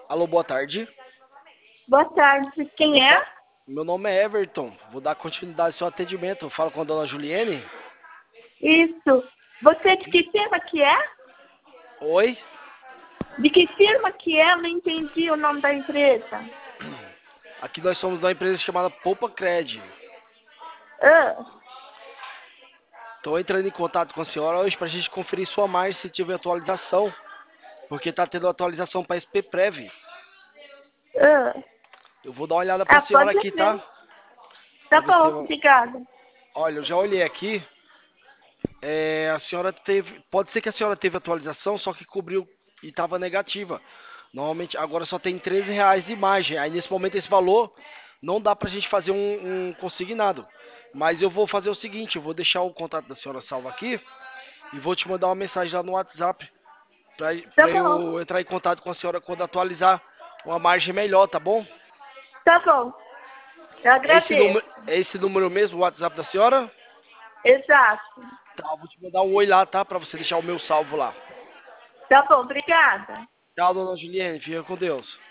Alô, boa tarde. Boa tarde. Quem é? Meu nome é Everton. Vou dar continuidade ao seu atendimento. Eu falo com a dona Juliene. Isso. Você de que firma que é? Oi? De que firma que é? Eu não entendi o nome da empresa. Aqui nós somos da empresa chamada Poupa Cred. Ah, Estou entrando em contato com a senhora hoje para a gente conferir sua margem se tiver atualização. Porque está tendo atualização para SPPrev. ah. Eu vou dar uma olhada para a senhora Pode aqui, tá? ver. Tá Para ver se tem bom, uma... obrigada. Olha, eu já olhei aqui. A senhora teve. Pode ser que a senhora teve atualização, só que cobriu e estava negativa. Normalmente agora só tem R$ 13 de margem. Aí nesse momento esse valor não dá pra gente fazer um consignado. Mas eu vou fazer o seguinte, eu vou deixar o contato da senhora salvo aqui e vou te mandar uma mensagem lá no WhatsApp pra, Tá pra bom, eu entrar em contato com a senhora quando atualizar uma margem melhor, tá bom? tá bom. Eu agradeço. É esse número mesmo, o WhatsApp da senhora? Exato. Tá, eu vou te mandar um oi lá, tá? Pra você deixar o meu salvo lá. Tá bom, obrigada. Tchau, dona Juliane. Fica com Deus.